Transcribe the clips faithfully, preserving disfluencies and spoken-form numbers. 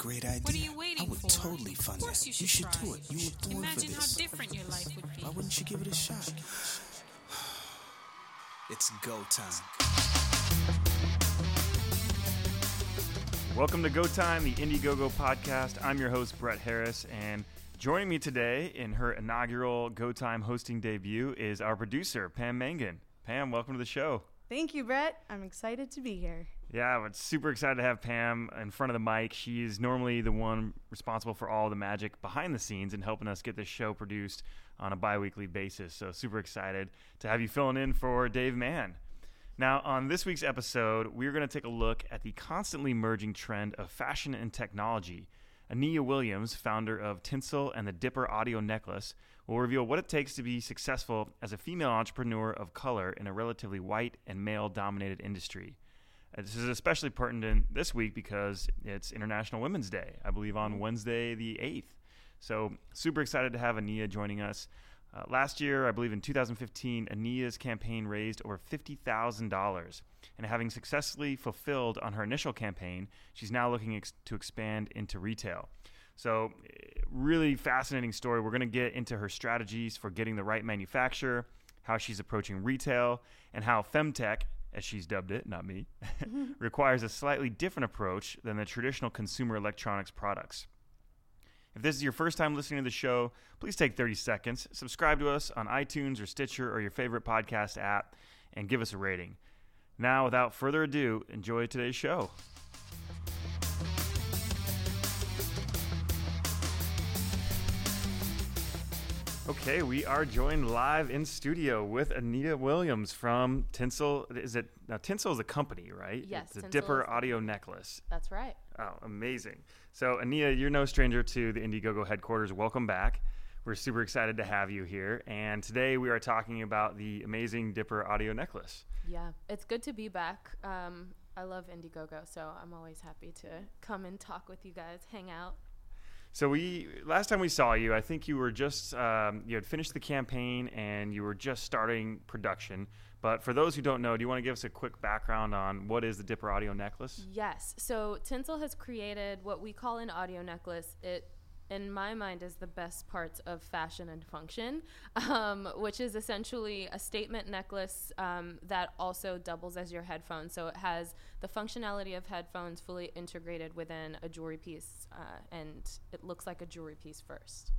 great idea. What are you waiting I would for? totally fund Of course that. you should You should try do it. You were born Imagine for how this. different your life would be. Why wouldn't you give it a shot? It's go time. Welcome to Go Time, the Indiegogo podcast. I'm your host, Brett Harris, and joining me today in her inaugural Go Time hosting debut is our producer, Pam Mangan. Pam, welcome to the show. Thank you, Brett. I'm excited to be here. Yeah, I'm super excited to have Pam in front of the mic. She's normally the one responsible for all the magic behind the scenes and helping us get this show produced on a bi-weekly basis. So super excited to have you filling in for Dave Mann. Now, on this week's episode, we're going to take a look at the constantly merging trend of fashion and technology. Ania Williams, founder of Tinsel and the Dipper Audio Necklace, will reveal what it takes to be successful as a female entrepreneur of color in a relatively white and male-dominated industry. Uh, This is especially pertinent this week because it's International Women's Day, I believe on Wednesday the eighth. So super excited to have Ania joining us. Uh, last year, I believe in two thousand fifteen, Ania's campaign raised over fifty thousand dollars. And having successfully fulfilled on her initial campaign, she's now looking ex- to expand into retail. So really fascinating story. We're going to get into her strategies for getting the right manufacturer, how she's approaching retail, and how Femtech, as she's dubbed it, not me, requires a slightly different approach than the traditional consumer electronics products. If this is your first time listening to the show, please take thirty seconds, subscribe to us on iTunes or Stitcher or your favorite podcast app, and give us a rating. Now, without further ado, enjoy today's show. Okay, we are joined live in studio with Ania Williams from Tinsel. Is it now? Tinsel is a company, right? Yes, It's a Tinsel Dipper is the Audio company. Necklace. That's right. Oh, amazing. So, Ania, you're no stranger to the Indiegogo headquarters. Welcome back. We're super excited to have you here. And today we are talking about the amazing Dipper Audio Necklace. Yeah, it's good to be back. Um, I love Indiegogo, so I'm always happy to come and talk with you guys, hang out. So we last time we saw you, I think you were just um, you had finished the campaign and you were just starting production. But for those who don't know, do you want to give us a quick background on what is the Dipper Audio Necklace? Yes, so Tinsel has created what we call an audio necklace. It, in my mind, is the best parts of fashion and function, um, which is essentially a statement necklace um, that also doubles as your headphones. So it has the functionality of headphones fully integrated within a jewelry piece, uh, and it looks like a jewelry piece first.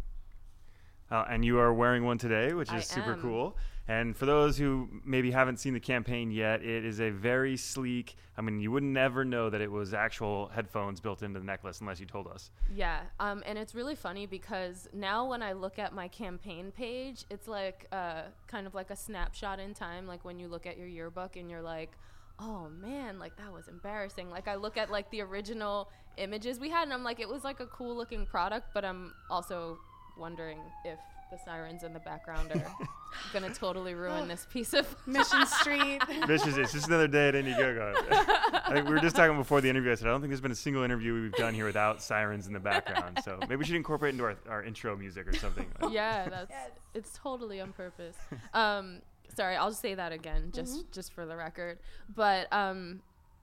Uh, and you are wearing one today, which is I super am. cool. And for those who maybe haven't seen the campaign yet, it is a very sleek, I mean, you would never know that it was actual headphones built into the necklace unless you told us. Yeah, um, and it's really funny because now when I look at my campaign page, it's like uh, kind of like a snapshot in time, like when you look at your yearbook and you're like, oh man, like that was embarrassing. Like I look at like the original images we had and I'm like, it was like a cool looking product, but I'm also wondering if the sirens in the background are gonna totally ruin this piece of Mission Street. This is it's just another day at Indiegogo. I think we were just talking before the interview. I said I don't think there's been a single interview we've done here without sirens in the background. So maybe we should incorporate into our, our intro music or something. Yeah, that's Yes. it's totally on purpose. Um, sorry, I'll just say that again, just just for the record. But um,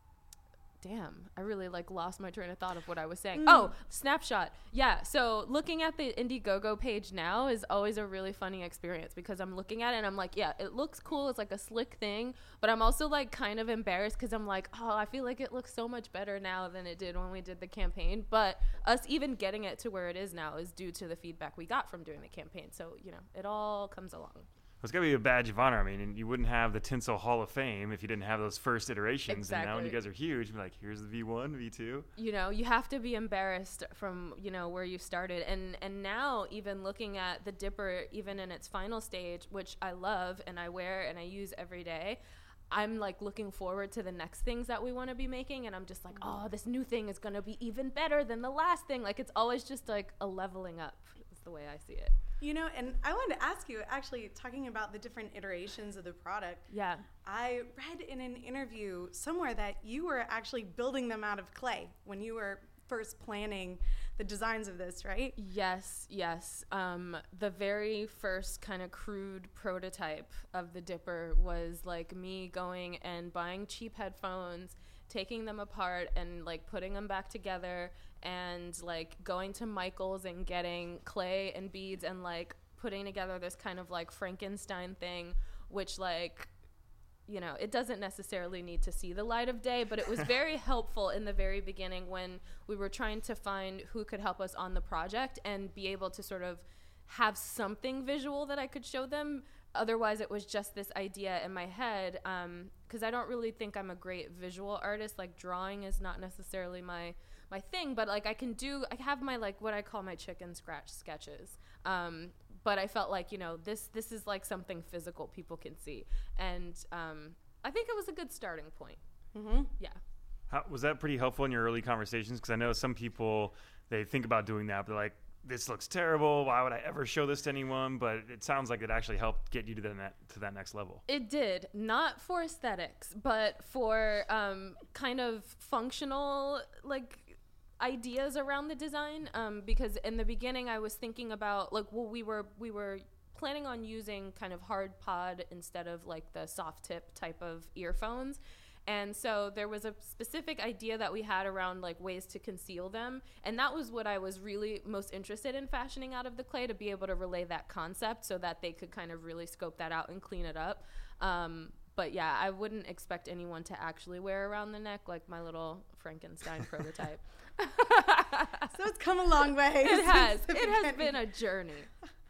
damn, I really like lost my train of thought of what I was saying. Oh, snapshot. Yeah. So looking at the Indiegogo page now is always a really funny experience because I'm looking at it and I'm like, yeah, it looks cool. It's like a slick thing, but I'm also like kind of embarrassed because I'm like, oh, I feel like it looks so much better now than it did when we did the campaign. But us even getting it to where it is now is due to the feedback we got from doing the campaign. So, you know, it all comes along. It's got to be a badge of honor. I mean, and you wouldn't have the Tinsel Hall of Fame if you didn't have those first iterations. And now when you Exactly. guys are huge, you're like, here's the V one, V two. You know, you have to be embarrassed from, you know, where you started. And and now even looking at the Dipper, even in its final stage, which I love and I wear and I use every day, I'm like looking forward to the next things that we want to be making. And I'm just like, oh, this new thing is going to be even better than the last thing. Like it's always just like a leveling up is the way I see it. You know, and I wanted to ask you, actually, talking about the different iterations of the product. Yeah. I read in an interview somewhere that you were actually building them out of clay when you were first planning the designs of this, right? Yes, yes. Um, the very first kind of crude prototype of the Dipper was like me going and buying cheap headphones taking them apart and like putting them back together and like going to Michael's and getting clay and beads and like putting together this kind of like Frankenstein thing, which like, you know, it doesn't necessarily need to see the light of day, but it was very helpful in the very beginning when we were trying to find who could help us on the project and be able to sort of have something visual that I could show them. Otherwise, it was just this idea in my head, because um, I don't really think I'm a great visual artist. Like, drawing is not necessarily my my thing, but like I can do, I have my like what I call my chicken scratch sketches. Um, but I felt like, you know, this this is like something physical people can see, and um, I think it was a good starting point. Mm-hmm. Yeah. How, was that pretty helpful in your early conversations? Because I know some people, they think about doing that, but they're like, this looks terrible. Why would I ever show this to anyone? But it sounds like it actually helped get you to, the net, to that next level. It did. Not for aesthetics, but for um, kind of functional, like, ideas around the design. Um, because in the beginning, I was thinking about, like, well, we were we were planning on using kind of hard pod instead of, like, the soft tip type of earphones. And so there was a specific idea that we had around like ways to conceal them. And that was what I was really most interested in fashioning out of the clay, to be able to relay that concept so that they could kind of really scope that out and clean it up. Um, but yeah, I wouldn't expect anyone to actually wear around the neck like my little Frankenstein prototype. So it's come a long way. It has. since the It has beginning. been a journey.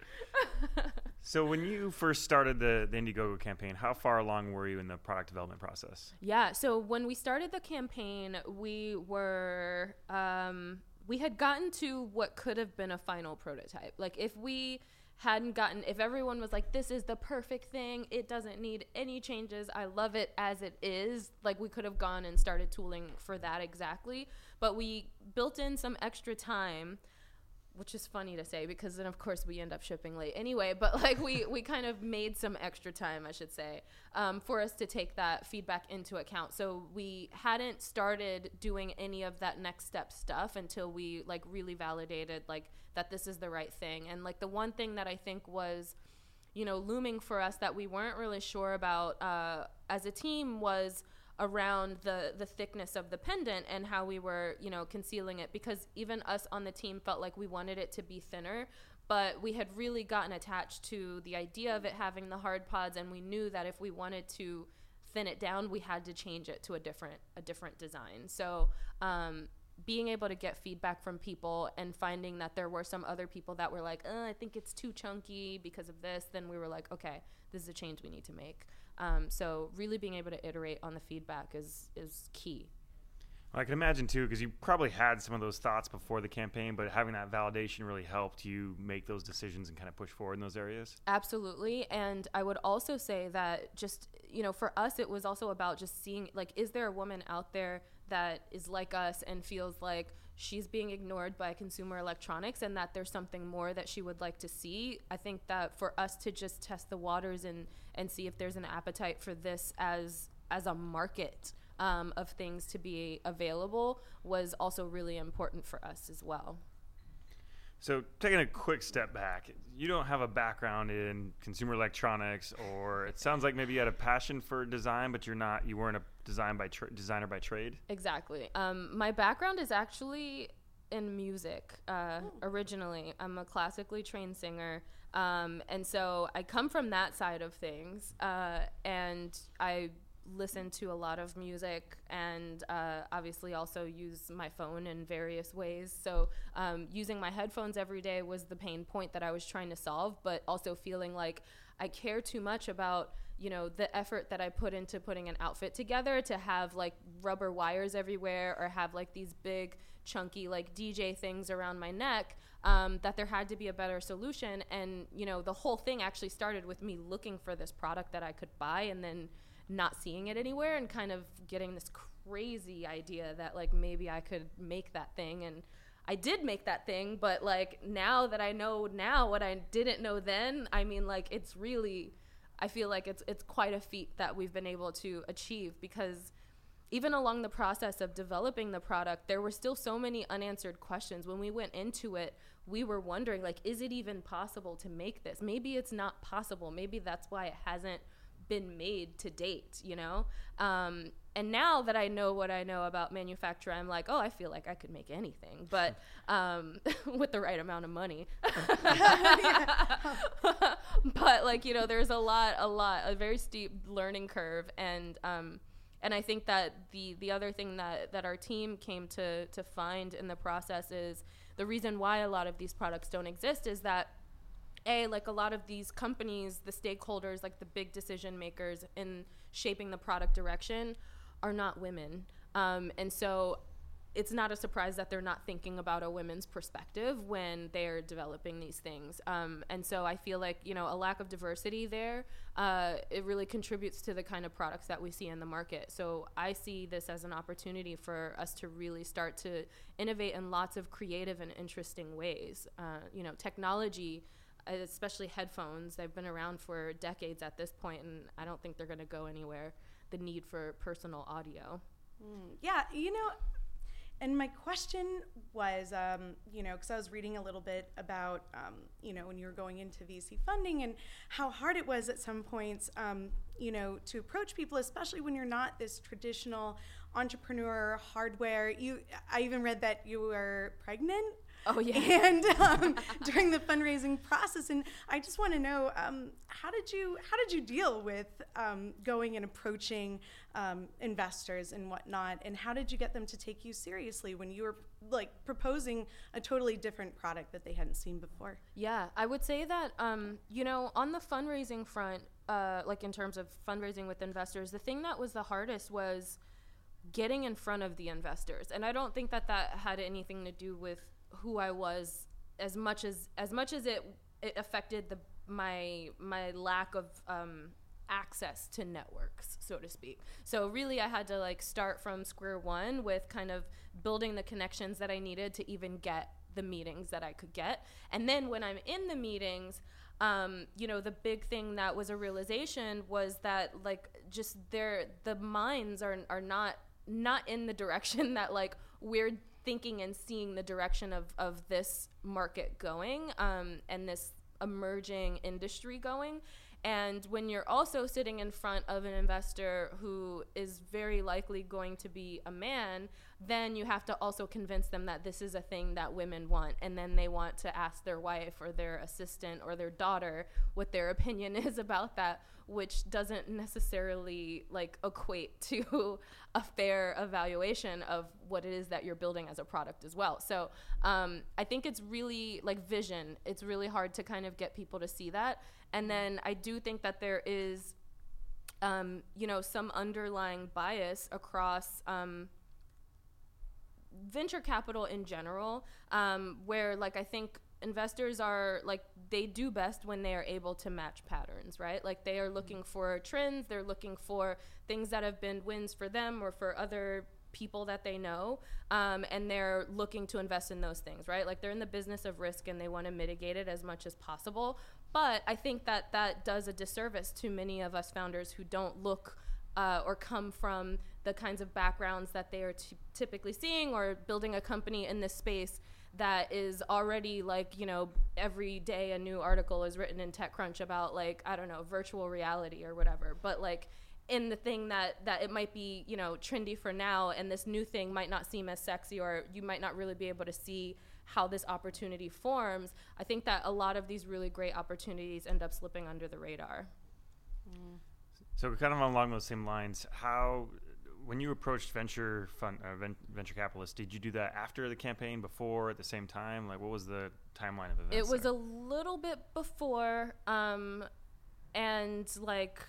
So when you first started the, the Indiegogo campaign, how far along were you in the product development process? Yeah, so when we started the campaign, we were, um, we had gotten to what could have been a final prototype. Like if we hadn't gotten, if everyone was like, this is the perfect thing, it doesn't need any changes, I love it as it is, like we could have gone and started tooling for that exactly. But we built in some extra time, which is funny to say because then of course we end up shipping late anyway, but like we, we kind of made some extra time, I should say, um, for us to take that feedback into account. So we hadn't started doing any of that next step stuff until we like really validated like that this is the right thing. And like the one thing that I think was, you know, looming for us that we weren't really sure about uh, as a team was around the the thickness of the pendant and how we were, you know, concealing it, because even us on the team felt like we wanted it to be thinner, but we had really gotten attached to the idea of it having the hard pods, and we knew that if we wanted to thin it down, we had to change it to a different a different design. So um, being able to get feedback from people and finding that there were some other people that were like, oh, I think it's too chunky because of this, then we were like, okay, this is a change we need to make. Um, so really being able to iterate on the feedback is is key. Well, I can imagine too, because you probably had some of those thoughts before the campaign, but having that validation really helped you make those decisions and kind of push forward in those areas. Absolutely. And I would also say that just, you know, for us, it was also about just seeing, like, is there a woman out there that is like us and feels like she's being ignored by consumer electronics and that there's something more that she would like to see? I think that for us to just test the waters and, and see if there's an appetite for this as as a market um, of things to be available was also really important for us as well. So taking a quick step back, you don't have a background in consumer electronics, or it sounds like maybe you had a passion for design, but you're not, you weren't a design by tra- designer by trade. Exactly. Um, my background is actually in music. Uh, originally, I'm a classically trained singer, um, and so I come from that side of things, uh, and I listen to a lot of music and uh, obviously also use my phone in various ways. So um, using my headphones every day was the pain point that I was trying to solve, but also feeling like I care too much about, you know, the effort that I put into putting an outfit together to have like rubber wires everywhere or have like these big chunky like D J things around my neck, um, that there had to be a better solution. And, you know, the whole thing actually started with me looking for this product that I could buy and then not seeing it anywhere and kind of getting this crazy idea that like maybe I could make that thing. And I did make that thing, but like now that I know now what I didn't know then, I mean, like it's really, I feel like it's it's quite a feat that we've been able to achieve, because even along the process of developing the product, there were still so many unanswered questions. When we went into it, we were wondering, like, is it even possible to make this? Maybe it's not possible. Maybe that's why it hasn't been made to date, you know? Um, and now that I know what I know about manufacture, I'm like, oh, I feel like I could make anything, but um, with the right amount of money. But like, you know, there's a lot, a lot, a very steep learning curve. And, um, and I think that the, the other thing that, that our team came to, to find in the process is the reason why a lot of these products don't exist is that A, like a lot of these companies, the stakeholders, like the big decision makers in shaping the product direction are not women. Um, and so it's not a surprise that they're not thinking about a women's perspective when they're developing these things. Um, and so I feel like, you know, a lack of diversity there, uh, it really contributes to the kind of products that we see in the market. So I see this as an opportunity for us to really start to innovate in lots of creative and interesting ways. Uh, you know, technology, especially headphones, they've been around for decades at this point, and I don't think they're going to go anywhere. The need for personal audio. Mm, yeah, you know, and my question was, um, you know, because I was reading a little bit about, um, you know, when you were going into V C funding and how hard it was at some points, um, you know, to approach people, especially when you're not this traditional entrepreneur, hardware. You, I even read that you were pregnant. Oh yeah. And um, during the fundraising process, and I just want to know, um, how did you how did you deal with um, going and approaching um, investors and whatnot, and how did you get them to take you seriously when you were like proposing a totally different product that they hadn't seen before? Yeah, I would say that um, you know, on the fundraising front, uh, like in terms of fundraising with investors, the thing that was the hardest was getting in front of the investors, and I don't think that that had anything to do with who I was as much as as much as it it affected the my my lack of um, access to networks, so to speak. So really I had to like start from square one with kind of building the connections that I needed to even get the meetings that I could get. And then when I'm in the meetings, um, you know, the big thing that was a realization was that like just their the minds are are not not in the direction that like we're thinking and seeing the direction of, of this market going, um, and this emerging industry going. And when you're also sitting in front of an investor who is very likely going to be a man, then you have to also convince them that this is a thing that women want. And then they want to ask their wife or their assistant or their daughter what their opinion is about that, which doesn't necessarily like equate to a fair evaluation of what it is that you're building as a product as well. So um, I think it's really like vision. It's really hard to kind of get people to see that. And then I do think that there is, um, you know, some underlying bias across um, venture capital in general, um, where like I think investors are like, they do best when they are able to match patterns, right? Like they are looking for trends, they're looking for things that have been wins for them or for other people that they know, um, and they're looking to invest in those things, right? Like they're in the business of risk and they want to mitigate it as much as possible. But I think that that does a disservice to many of us founders who don't look uh, or come from the kinds of backgrounds that they are t- typically seeing, or building a company in this space that is already like, you know, every day a new article is written in TechCrunch about like, I don't know, virtual reality or whatever. But like in the thing that, that it might be, you know, trendy for now, and this new thing might not seem as sexy, or you might not really be able to see how this opportunity forms. I think that a lot of these really great opportunities end up slipping under the radar. Mm. So kind of along those same lines, how, when you approached venture fund, uh, ven- venture capitalists, did you do that after the campaign, before, at the same time? Like, what was the timeline of events? It was there? a little bit before, um, and like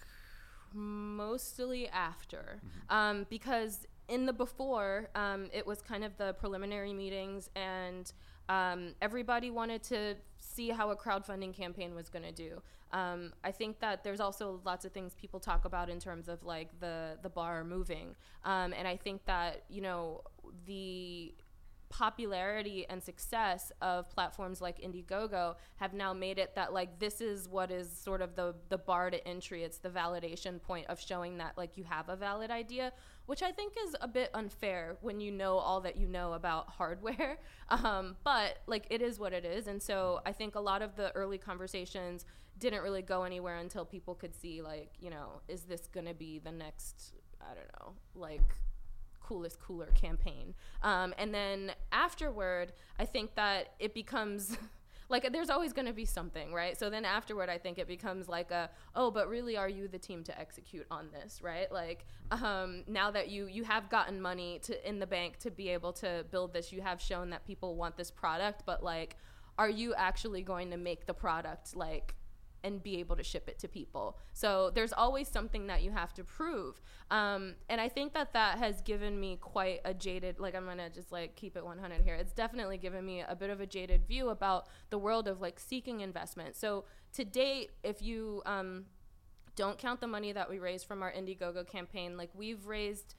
mostly after, mm-hmm. um, because in the before, um, it was kind of the preliminary meetings, and um, everybody wanted to see how a crowdfunding campaign was going to do. Um, I think that there's also lots of things people talk about in terms of like the, the bar moving. Um, and I think that, you know, the popularity and success of platforms like Indiegogo have now made it that like this is what is sort of the the bar to entry. It's the validation point of showing that like you have a valid idea, which I think is a bit unfair when you know all that you know about hardware. Um, but like it is what it is. And so I think a lot of the early conversations didn't really go anywhere until people could see like, you know, is this gonna be the next, I don't know, like coolest cooler campaign. Um, and then afterward, I think that it becomes like there's always going to be something, right? So then afterward, I think it becomes like a, oh, but really, are you the team to execute on this, right? Like um, now that you you have gotten money to in the bank to be able to build this, you have shown that people want this product, but like, are you actually going to make the product like and be able to ship it to people? So there's always something that you have to prove. Um, and I think that that has given me quite a jaded, like I'm gonna just like keep it one hundred here. It's definitely given me a bit of a jaded view about the world of like seeking investment. So to date, if you um, don't count the money that we raised from our Indiegogo campaign, like we've raised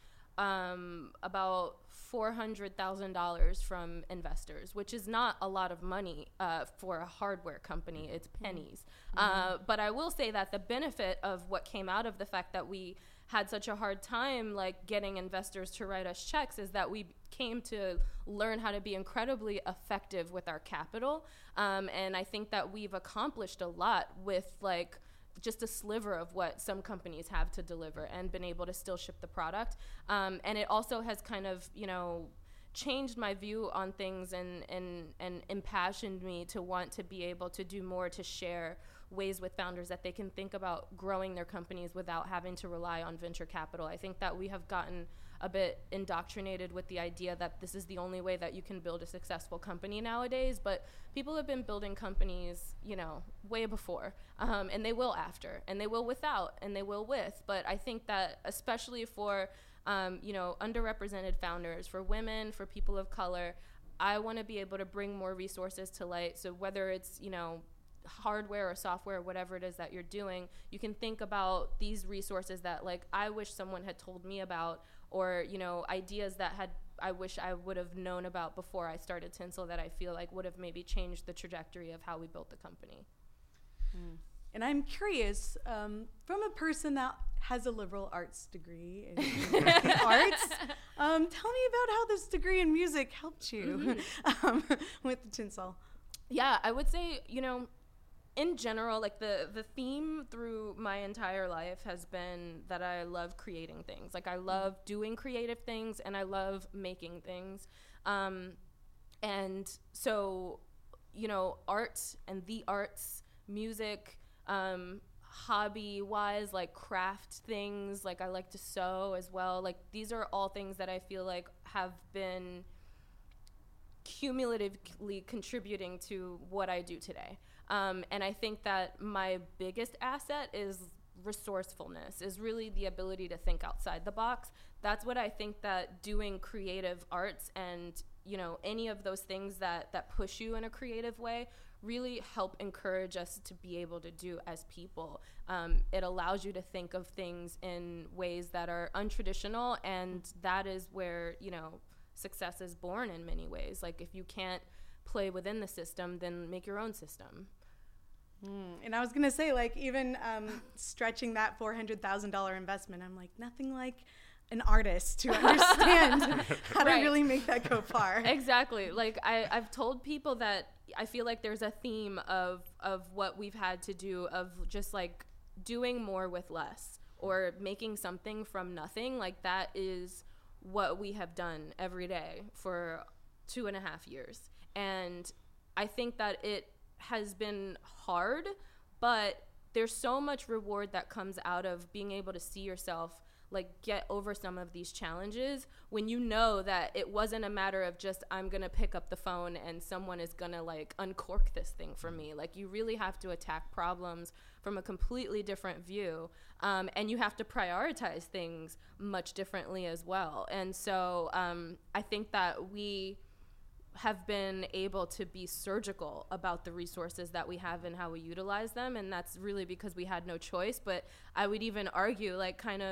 um, about four hundred thousand dollars from investors, which is not a lot of money uh, for a hardware company. It's pennies. Mm-hmm. Uh, but I will say that the benefit of what came out of the fact that we had such a hard time like getting investors to write us checks is that we came to learn how to be incredibly effective with our capital. Um, and I think that we've accomplished a lot with like just a sliver of what some companies have to deliver and been able to still ship the product. Um, and it also has kind of, you know, changed my view on things and, and, and impassioned me to want to be able to do more to share ways with founders that they can think about growing their companies without having to rely on venture capital. I think that we have gotten a bit indoctrinated with the idea that this is the only way that you can build a successful company nowadays, but people have been building companies, you know, way before, um, and they will after, and they will without, and they will with. But I think that especially for, um, you know, underrepresented founders, for women, for people of color, I want to be able to bring more resources to light. So whether it's, you know, hardware or software, whatever it is that you're doing, you can think about these resources that like I wish someone had told me about, or, you know, ideas that had I wish I would have known about before I started Tinsel that I feel like would have maybe changed the trajectory of how we built the company. Mm. And I'm curious, um, from a person that has a liberal arts degree in arts, um, tell me about how this degree in music helped you mm-hmm. um, with the Tinsel. Yeah, I would say, you know, in general, like the, the theme through my entire life has been that I love creating things. Like I love doing creative things and I love making things. Um, and so, you know, art and the arts, music, um, hobby wise, like craft things, like I like to sew as well. Like these are all things that I feel like have been cumulatively contributing to what I do today. Um, and I think that my biggest asset is resourcefulness, is really the ability to think outside the box. That's what I think that doing creative arts and, you know, any of those things that, that push you in a creative way really help encourage us to be able to do as people. Um, it allows you to think of things in ways that are untraditional, and that is where, you know, success is born in many ways. Like if you can't play within the system, then make your own system. Mm. And I was going to say, like, even um, stretching that four hundred thousand dollars investment, I'm like, nothing like an artist to understand how right. to really make that go far. Exactly. Like I, I've told people that I feel like there's a theme of, of what we've had to do, of just like doing more with less, or making something from nothing. Like that is what we have done every day for two and a half years. And I think that it has been hard, but there's so much reward that comes out of being able to see yourself like get over some of these challenges when you know that it wasn't a matter of just I'm gonna pick up the phone and someone is gonna like uncork this thing for me. Like you really have to attack problems from a completely different view, um, and you have to prioritize things much differently as well. And so um, I think that we have been able to be surgical about the resources that we have and how we utilize them, and that's really because we had no choice. But I would even argue like kind of,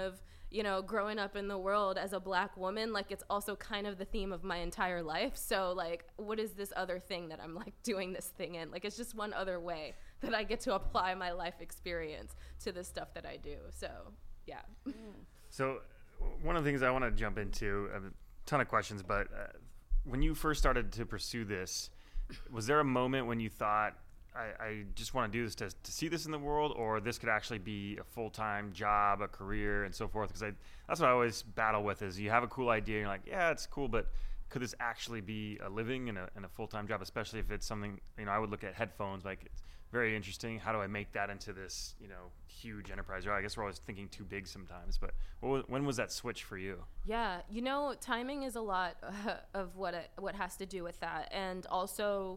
you know, growing up in the world as a black woman, like it's also kind of the theme of my entire life. So like, what is this other thing that I'm like doing this thing in? Like, it's just one other way that I get to apply my life experience to the stuff that I do. So yeah. So one of the things I want to jump into, I have a ton of questions, but uh, when you first started to pursue this, was there a moment when you thought, I, I just want to do this to, to see this in the world, or this could actually be a full-time job, a career, and so forth? Because I, that's what I always battle with, is you have a cool idea, and you're like, yeah, it's cool, but could this actually be a living and a, and a full-time job, especially if it's something, you know, I would look at headphones, like it's very interesting. How do I make that into this, you know, huge enterprise? Or I guess we're always thinking too big sometimes, but what was, when was that switch for you? Yeah, you know, timing is a lot uh, of what it, what has to do with that, and also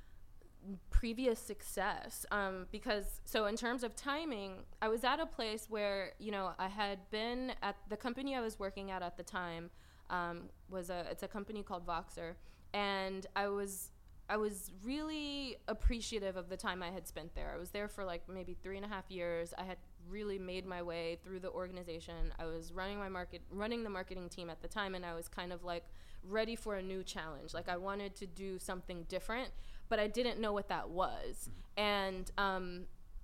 previous success. Um, because so in terms of timing, I was at a place where, you know, I had been at the company I was working at at the time. Um, was a it's a company called Voxer, and I was I was really appreciative of the time I had spent there. I was there for like maybe three and a half years. I had really made my way through the organization. I was running my market, running the marketing team at the time, and I was kind of like ready for a new challenge. Like I wanted to do something different, but I didn't know what that was. And um,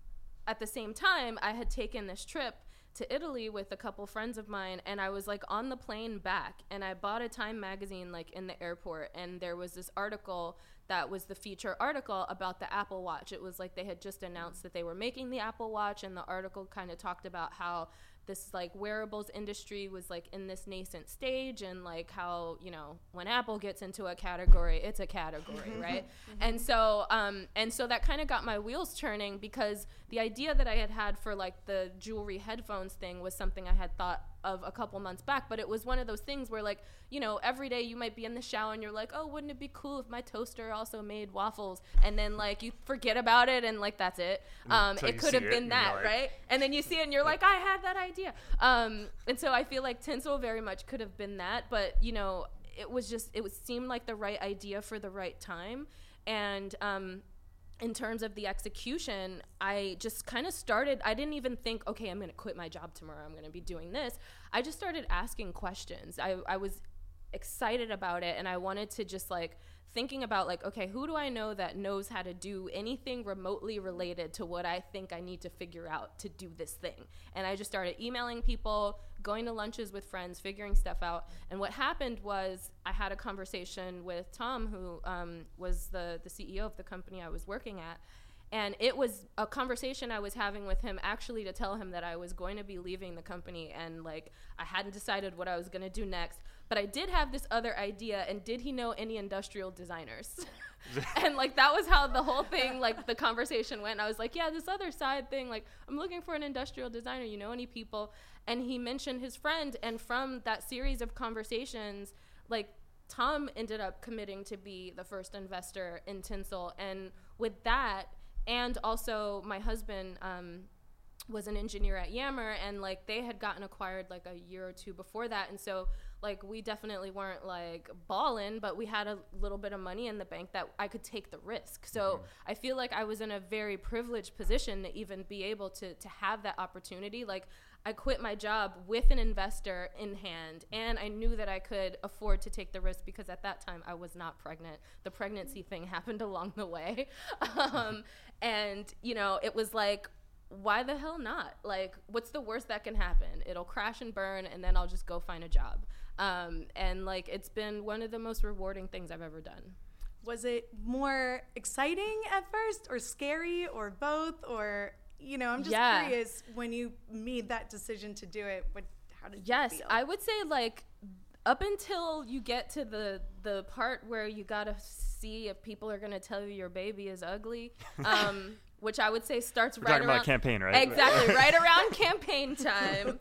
at the same time, I had taken this trip to Italy with a couple friends of mine, and I was like on the plane back, and I bought a Time magazine like in the airport, and there was this article that was the feature article about the Apple Watch. It was like they had just announced that they were making the Apple Watch, and the article kind of talked about how this like wearables industry was like in this nascent stage, and like how, you know, when Apple gets into a category, it's a category, right? And so um and so that kind of got my wheels turning, because the idea that I had had for like the jewelry headphones thing was something I had thought of a couple months back, but it was one of those things where, like, you know, every day you might be in the shower and you're like, oh, wouldn't it be cool if my toaster also made waffles? And then like you forget about it, and like that's it. Um, Until it you could see have it, been and that, you're like- right? And then you see it and you're like, I had that idea. Um, and so I feel like Tinsel very much could have been that, but you know, it was just, it was seemed like the right idea for the right time. And um, in terms of the execution, I just kind of started, I didn't even think, okay, I'm going to quit my job tomorrow, I'm going to be doing this. I just started asking questions. I, I was excited about it, and I wanted to just like thinking about like, okay, who do I know that knows how to do anything remotely related to what I think I need to figure out to do this thing? And I just started emailing people, going to lunches with friends, figuring stuff out. And what happened was I had a conversation with Tom, who um, was the, the C E O of the company I was working at. And it was a conversation I was having with him actually to tell him that I was going to be leaving the company, and like I hadn't decided what I was going to do next, but I did have this other idea, and did he know any industrial designers? And like that was how the whole thing, like the conversation went. I was like, yeah, this other side thing, like I'm looking for an industrial designer, you know any people? And he mentioned his friend, and from that series of conversations, like Tom ended up committing to be the first investor in Tinsel. And with that, and also my husband um, was an engineer at Yammer, and like they had gotten acquired like a year or two before that. And so like we definitely weren't like balling, but we had a little bit of money in the bank that I could take the risk. So mm-hmm. I feel like I was in a very privileged position to even be able to to have that opportunity. Like I quit my job with an investor in hand, and I knew that I could afford to take the risk because at that time I was not pregnant. The pregnancy thing happened along the way. Um, and, you know, it was like, why the hell not? Like, what's the worst that can happen? It'll crash and burn, and then I'll just go find a job. Um, and, like, it's been one of the most rewarding things I've ever done. Was it more exciting at first, or scary, or both, or... You know, I'm just yeah. curious, when you made that decision to do it, what, how did yes, you feel? I would say like up until you get to the, the part where you got to see if people are going to tell you your baby is ugly, um, which I would say starts We're right talking around about campaign, right? Exactly, right around campaign time.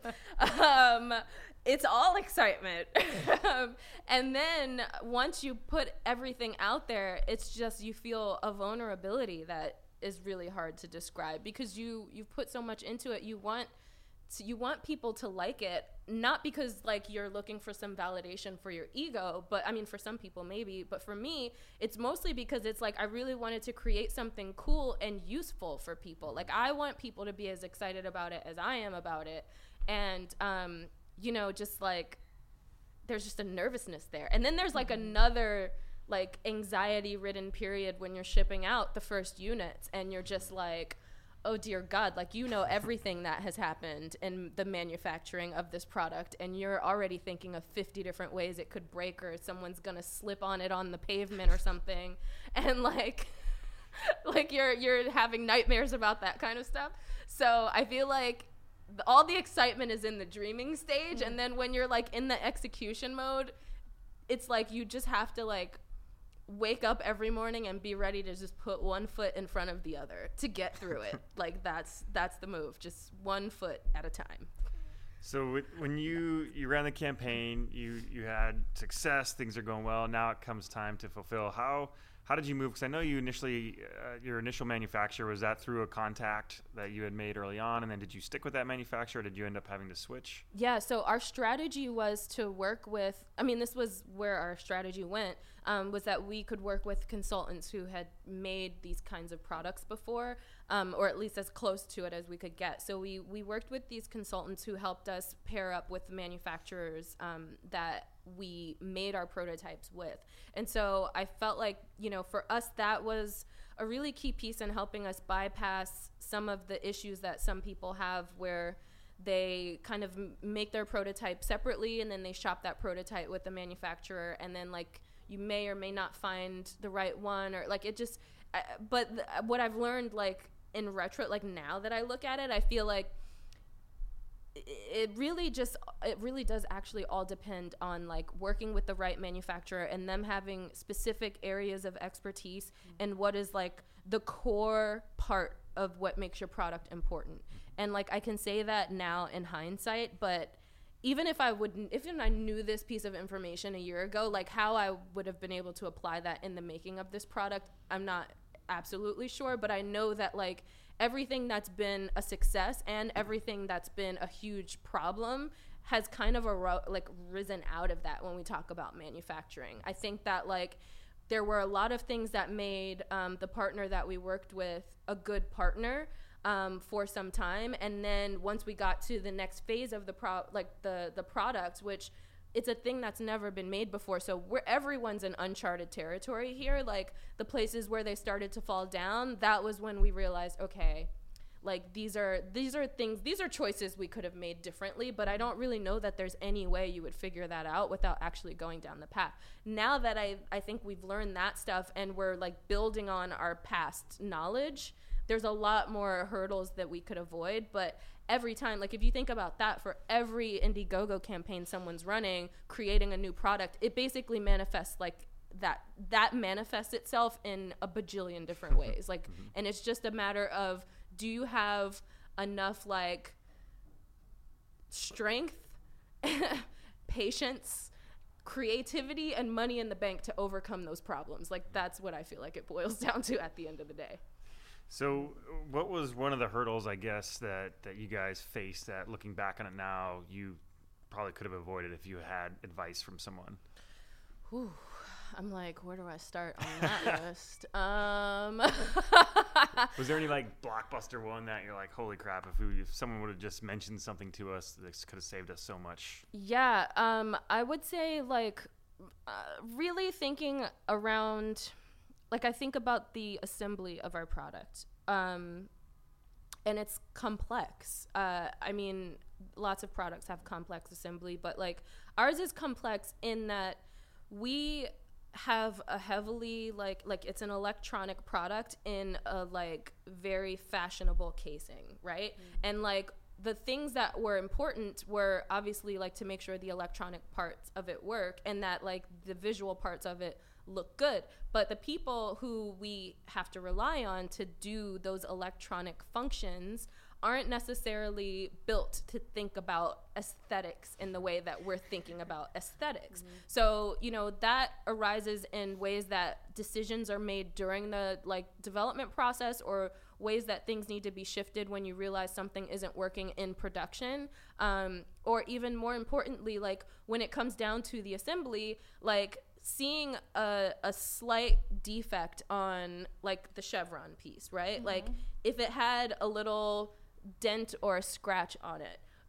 Um, it's all excitement. um, and then once you put everything out there, it's just you feel a vulnerability that is really hard to describe, because you you've put so much into it. You want to, you want people to like it, not because like you're looking for some validation for your ego, but I mean for some people maybe, but for me it's mostly because it's like I really wanted to create something cool and useful for people. Like I want people to be as excited about it as I am about it. And um you know, just like there's just a nervousness there. And then there's like another like anxiety ridden period when you're shipping out the first units and you're just like, oh dear God, like, you know, everything that has happened in the manufacturing of this product, and you're already thinking of fifty different ways it could break, or someone's gonna slip on it on the pavement or something. And like, like you're, you're having nightmares about that kind of stuff. So I feel like the, all the excitement is in the dreaming stage. Mm-hmm. And then when you're like in the execution mode, it's like, you just have to like wake up every morning and be ready to just put one foot in front of the other to get through it. Like that's that's the move, just one foot at a time. So when you you ran the campaign, you you had success, things are going well, now it comes time to fulfill. How how did you move? Because I know you initially, uh, your initial manufacturer, was that through a contact that you had made early on, and then did you stick with that manufacturer, or did you end up having to switch? Yeah, so our strategy was to work with, I mean, this was where our strategy went, um, was that we could work with consultants who had made these kinds of products before, um, or at least as close to it as we could get. So we, we worked with these consultants who helped us pair up with the manufacturers um, that we made our prototypes with. And so I felt like, you know, for us, that was a really key piece in helping us bypass some of the issues that some people have where they kind of m- make their prototype separately and then they shop that prototype with the manufacturer, and then like you may or may not find the right one, or like it just, uh, but th- what I've learned like in retro, like now that I look at it, I feel like it really just, it really does actually all depend on like working with the right manufacturer and them having specific areas of expertise mm-hmm. and what is like the core part of what makes your product important. And like I can say that now in hindsight, but even if I wouldn't, if I knew this piece of information a year ago, like how I would have been able to apply that in the making of this product, I'm not absolutely sure, but I know that like everything that's been a success and everything that's been a huge problem has kind of aro- like risen out of that when we talk about manufacturing. I think that like there were a lot of things that made um, the partner that we worked with a good partner um, for some time, and then once we got to the next phase of the pro like the the product, which it's a thing that's never been made before, so we're everyone's in uncharted territory here. Like the places where they started to fall down, that was when we realized, okay, like these are these are things, these are choices we could have made differently, but I don't really know that there's any way you would figure that out without actually going down the path. Now that I I think we've learned that stuff and we're like building on our past knowledge, there's a lot more hurdles that we could avoid. But every time, like if you think about that, for every Indiegogo campaign someone's running, creating a new product, it basically manifests like that, that manifests itself in a bajillion different ways. Like, mm-hmm. and it's just a matter of, do you have enough like strength, patience, creativity, and money in the bank to overcome those problems? Like that's what I feel like it boils down to at the end of the day. So what was one of the hurdles, I guess, that, that you guys faced that, looking back on it now, you probably could have avoided if you had advice from someone? Whew. I'm like, where do I start on that list? Um, was there any like blockbuster one that you're like, holy crap, if, we, if someone would have just mentioned something to us, this could have saved us so much? Yeah, um, I would say like uh, really thinking around... Like I think about the assembly of our product, um, and it's complex. Uh, I mean, lots of products have complex assembly, but like ours is complex in that we have a heavily like like it's an electronic product in a like very fashionable casing, right? Mm-hmm. And like the things that were important were obviously like to make sure the electronic parts of it work and that like the visual parts of it look good, but the people who we have to rely on to do those electronic functions aren't necessarily built to think about aesthetics in the way that we're thinking about aesthetics. Mm-hmm. So, you know, that arises in ways that decisions are made during the like development process, or ways that things need to be shifted when you realize something isn't working in production. Um, or even more importantly, like when it comes down to the assembly, like seeing a, a slight defect on like the chevron piece, right? Mm-hmm. Like if it had a little dent or a scratch on it, like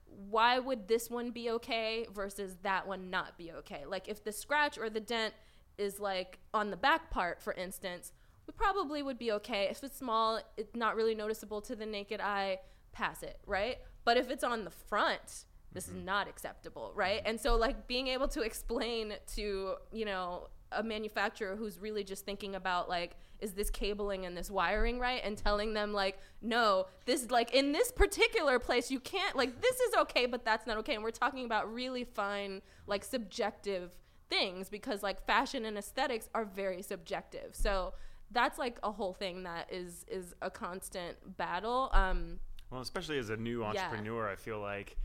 why would this one be okay versus that one not be okay? Like if the scratch or the dent is like on the back part, for instance, we probably would be okay. If it's small, it's not really noticeable to the naked eye, pass it, right? But if it's on the front, this mm-hmm. is not acceptable, right? And so like being able to explain to, you know, a manufacturer who's really just thinking about like, is this cabling and this wiring right? And telling them like, no, this like in this particular place, you can't, like this is okay, but that's not okay. And we're talking about really fine, like subjective things, because like fashion and aesthetics are very subjective. So that's like a whole thing that is is a constant battle. Um, well, especially as a new entrepreneur, yeah. I feel like,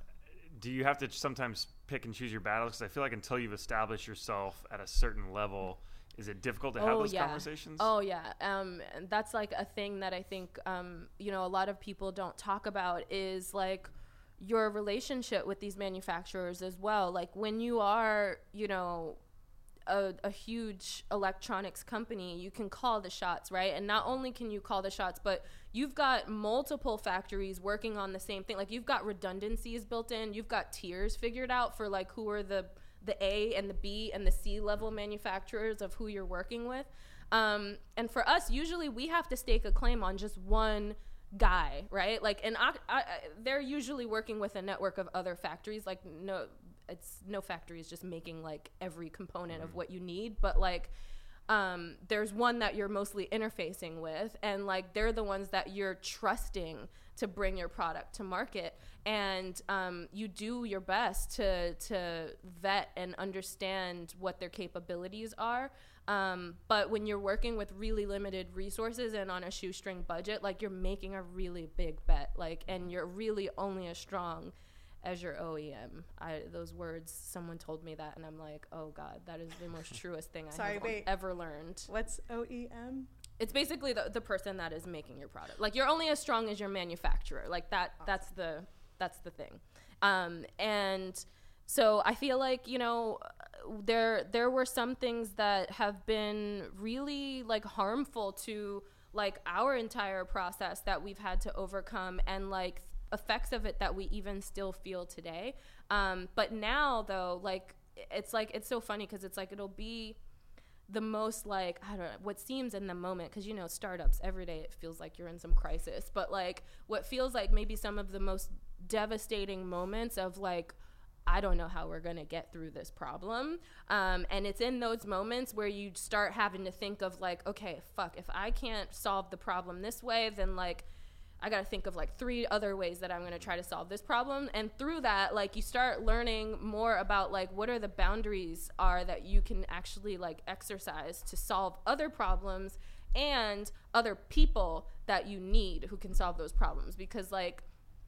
do you have to sometimes pick and choose your battles? Because I feel like until you've established yourself at a certain level, is it difficult to have oh, those yeah. conversations? Oh, yeah. Um, and that's like a thing that I think, um, you know, a lot of people don't talk about is like your relationship with these manufacturers as well. Like when you are, you know, A, a huge electronics company, you can call the shots, right? And not only can you call the shots, but you've got multiple factories working on the same thing. Like you've got redundancies built in, you've got tiers figured out for like who are the the A and the B and the C level manufacturers of who you're working with. Um, and for us, usually we have to stake a claim on just one guy, right? Like, and I, I, they're usually working with a network of other factories. Like no. It's no factory is just making like every component of what you need, but like um, there's one that you're mostly interfacing with, and like they're the ones that you're trusting to bring your product to market, and um, you do your best to to vet and understand what their capabilities are. Um, but when you're working with really limited resources and on a shoestring budget, like you're making a really big bet, like, and you're really only as strong as your O E M. I, those words, someone told me that, and I'm like, oh God, that is the most truest thing I Sorry, have wait. ever learned. What's O E M? It's basically the, the person that is making your product. Like you're only as strong as your manufacturer. Like that. Awesome. That's the that's the thing. Um, and so I feel like, you know, there there were some things that have been really like harmful to like our entire process that we've had to overcome, and like effects of it that we even still feel today. Um, but now though, like it's like it's so funny because it's like it'll be the most like I don't know what seems in the moment, because you know startups every day it feels like you're in some crisis, but like what feels like maybe some of the most devastating moments of like I don't know how we're gonna get through this problem, um, and it's in those moments where you start having to think of like, okay, fuck, if I can't solve the problem this way, then like I got to think of like three other ways that I'm going to try to solve this problem. And through that, like you start learning more about like what are the boundaries are that you can actually like exercise to solve other problems and other people that you need who can solve those problems. Because like,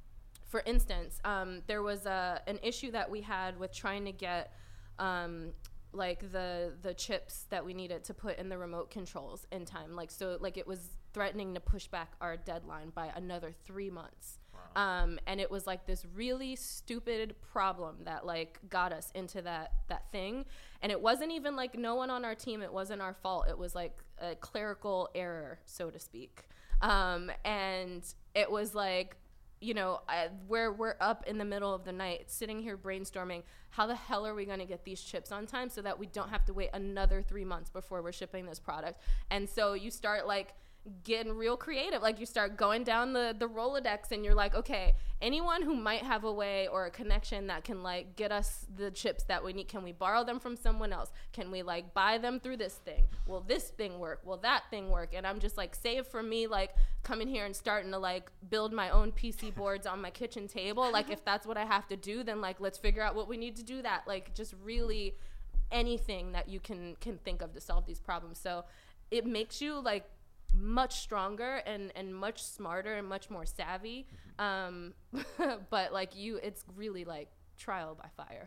for instance, um, there was a, an issue that we had with trying to get um, like the the chips that we needed to put in the remote controls in time. Like, so like it was threatening to push back our deadline by another three months. Wow. Um, and it was like this really stupid problem that like got us into that, that thing. And it wasn't even like no one on our team, it wasn't our fault. It was like a clerical error, so to speak. Um, and it was like, you know, I, where we're up in the middle of the night sitting here brainstorming, how the hell are we going to get these chips on time so that we don't have to wait another three months before we're shipping this product? And so you start like getting real creative. Like you start going down the, the Rolodex and you're like, okay, anyone who might have a way or a connection that can like get us the chips that we need, can we borrow them from someone else? Can we like buy them through this thing? Will this thing work? Will that thing work? And I'm just like, save for me, like coming here and starting to like build my own P C boards on my kitchen table. Like if that's what I have to do, then like, let's figure out what we need to do that. Like just really anything that you can, can think of to solve these problems. So it makes you like much stronger and, and much smarter and much more savvy. Um, but like you, it's really like trial by fire.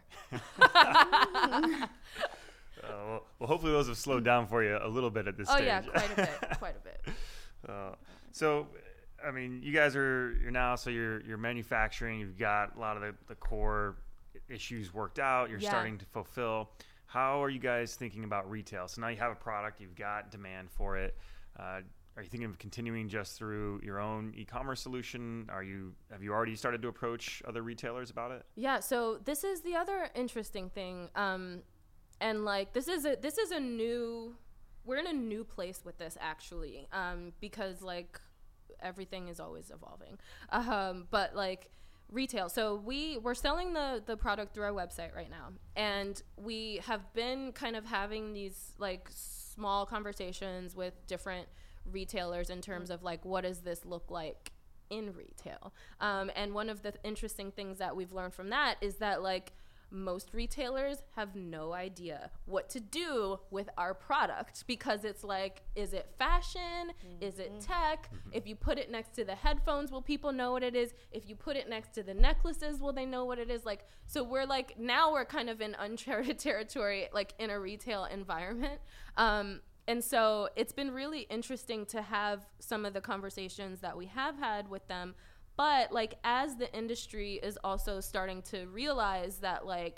uh, well, well, hopefully those have slowed down for you a little bit at this oh, stage. Oh yeah, quite a bit, quite a bit. Uh, so, I mean, you guys are, you're now, so you're, you're manufacturing, you've got a lot of the, the core issues worked out, you're yeah. starting to fulfill. How are you guys thinking about retail? So now you have a product, you've got demand for it. Uh, are you thinking of continuing just through your own e-commerce solution? Are you have you already started to approach other retailers about it? Yeah, so this is the other interesting thing. Um, and like this is a this is a new we're in a new place with this actually. Um, because like everything is always evolving. Um, but like retail. So we we're selling the the product through our website right now. And we have been kind of having these like small conversations with different retailers in terms of like, what does this look like in retail? Um, and one of the th- interesting things that we've learned from that is that like most retailers have no idea what to do with our product, because it's like, is it fashion? Mm-hmm. Is it tech? Mm-hmm. If you put it next to the headphones, will people know what it is? If you put it next to the necklaces, will they know what it is? Like, so we're like, now we're kind of in uncharted territory, like in a retail environment. Um, And so it's been really interesting to have some of the conversations that we have had with them. But like, as the industry is also starting to realize that like,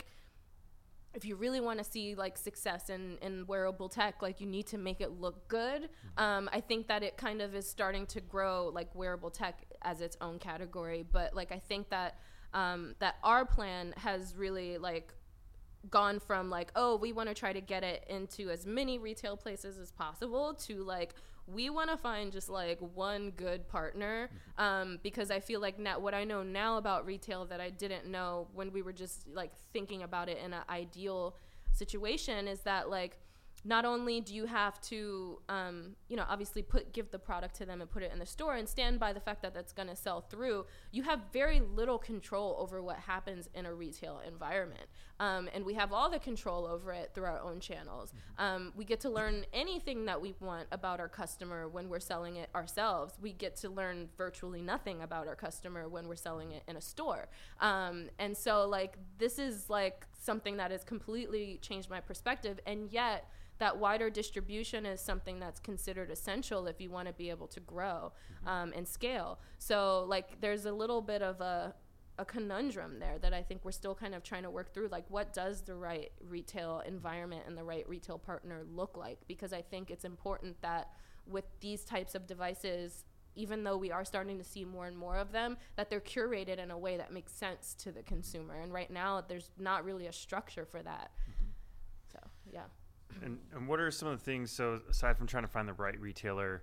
if you really want to see like success in, in wearable tech, like you need to make it look good. Um, I think that it kind of is starting to grow like wearable tech as its own category. But like, I think that um, that our plan has really like gone from like, oh, we want to try to get it into as many retail places as possible, to like, we want to find just like one good partner. Um, because I feel like now what I know now about retail that I didn't know when we were just like thinking about it in an ideal situation is that like, not only do you have to, um, you know, obviously put give the product to them and put it in the store and stand by the fact that that's going to sell through, you have very little control over what happens in a retail environment. Um, and we have all the control over it through our own channels. Um, we get to learn anything that we want about our customer when we're selling it ourselves. We get to learn virtually nothing about our customer when we're selling it in a store. Um, and so, like, this is, like, something that has completely changed my perspective, and yet that wider distribution is something that's considered essential if you want to be able to grow um, and scale. So like there's a little bit of a, a conundrum there that I think we're still kind of trying to work through. Like, what does the right retail environment and the right retail partner look like? Because I think it's important that with these types of devices, even though we are starting to see more and more of them, that they're curated in a way that makes sense to the consumer. And right now there's not really a structure for that. Mm-hmm. So, yeah. And, and what are some of the things, so aside from trying to find the right retailer,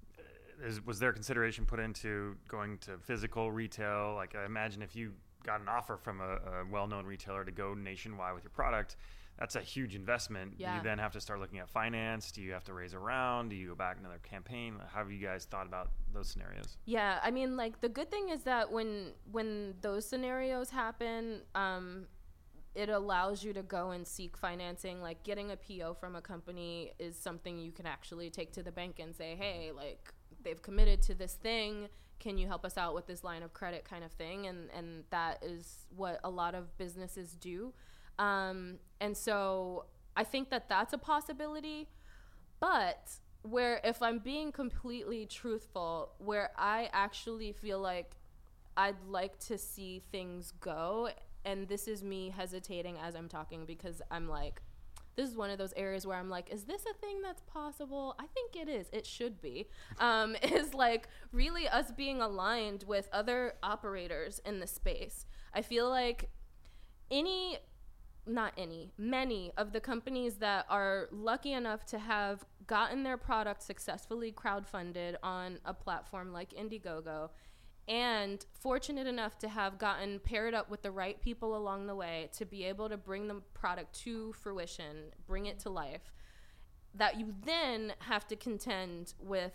is, was there consideration put into going to physical retail? Like, I imagine if you got an offer from a, a well-known retailer to go nationwide with your product, that's a huge investment. Yeah. Do you then have to start looking at finance? Do you have to raise a round? Do you go back another campaign? How have you guys thought about those scenarios? Yeah, I mean, like, the good thing is that when when those scenarios happen, um, it allows you to go and seek financing. Like, getting a P O from a company is something you can actually take to the bank and say, hey, like, they've committed to this thing. Can you help us out with this line of credit kind of thing? And, and that is what a lot of businesses do. Um, and so I think that that's a possibility. But where, if I'm being completely truthful, where I actually feel like I'd like to see things go, and this is me hesitating as I'm talking because I'm like, this is one of those areas where I'm like, is this a thing that's possible? I think it is. It should be. Um, is like really us being aligned with other operators in the space. I feel like any, not any, many of the companies that are lucky enough to have gotten their product successfully crowdfunded on a platform like Indiegogo, and fortunate enough to have gotten paired up with the right people along the way to be able to bring the product to fruition, bring it to life, that you then have to contend with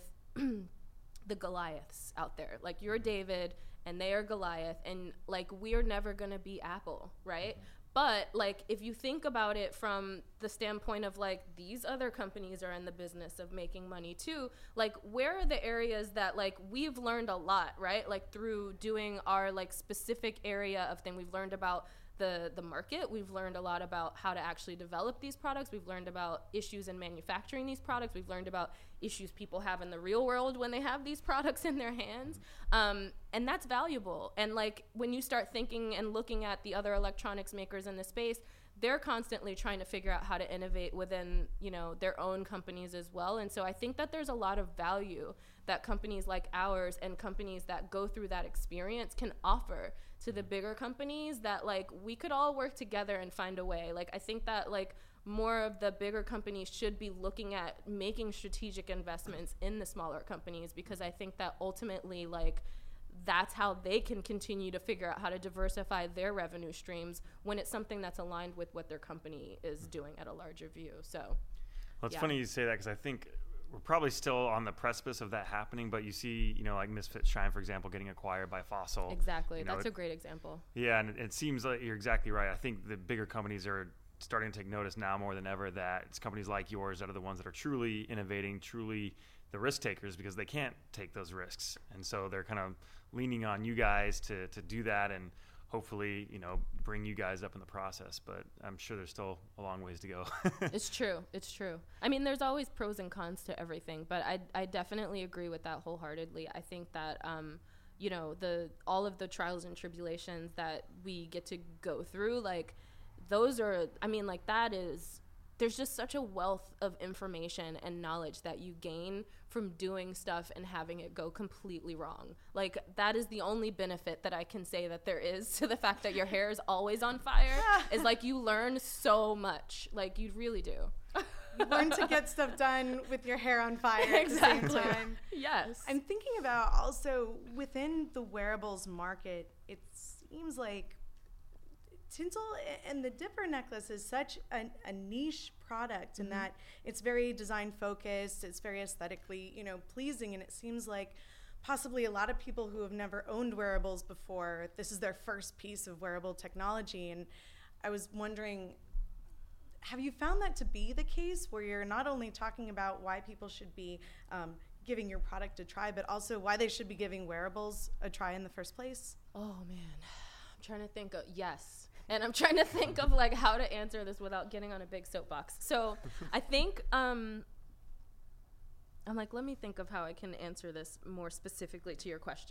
the Goliaths out there. Like, you're David and they are Goliath, and like, we're never gonna be Apple, right? But like, if you think about it from the standpoint of like, these other companies are in the business of making money too, like, where are the areas that like we've learned a lot, right? Like, through doing our like specific area of thing, we've learned about the the market. We've learned a lot about how to actually develop these products. We've learned about issues in manufacturing these products. We've learned about issues people have in the real world when they have these products in their hands. Um, and that's valuable. And like, when you start thinking and looking at the other electronics makers in the space, they're constantly trying to figure out how to innovate within, you know, their own companies as well. And so I think that there's a lot of value that companies like ours and companies that go through that experience can offer to the bigger companies, that like we could all work together and find a way. Like I think that like more of the bigger companies should be looking at making strategic investments in the smaller companies, because I think that ultimately like that's how they can continue to figure out how to diversify their revenue streams when it's something that's aligned with what their company is doing at a larger view. So well, it's yeah. funny you say that, because I think we're probably still on the precipice of that happening, but you see, you know, like Misfit Shine, for example, getting acquired by Fossil. Exactly. You know, That's it, a great example. Yeah, and it, it seems like you're exactly right. I think the bigger companies are starting to take notice now more than ever that it's companies like yours that are the ones that are truly innovating, truly the risk takers, because they can't take those risks. And so they're kind of leaning on you guys to, to do that, and hopefully, you know, bring you guys up in the process. But I'm sure there's still a long ways to go. It's true. It's true. I mean, there's always pros and cons to everything, but I, I definitely agree with that wholeheartedly. I think that, um, you know, the all of the trials and tribulations that we get to go through, like, those are, I mean, like, that is, there's just such a wealth of information and knowledge that you gain from doing stuff and having it go completely wrong. Like, that is the only benefit that I can say that there is to the fact that your hair is always on fire, is like you learn so much. Like, you really do. You learn to get stuff done with your hair on fire Exactly. at the same time. Yes. I'm thinking about also within the wearables market, it seems like Tinsel and the Dipper necklace is such a, a niche product, mm-hmm. in that it's very design focused, it's very aesthetically, you know, pleasing, and it seems like possibly a lot of people who have never owned wearables before, this is their first piece of wearable technology. And I was wondering, have you found that to be the case, where you're not only talking about why people should be um, giving your product a try, but also why they should be giving wearables a try in the first place? Oh man, I'm trying to think of, yes. And I'm trying to think of like how to answer this without getting on a big soapbox. So I think, um, I'm like, let me think of how I can answer this more specifically to your question.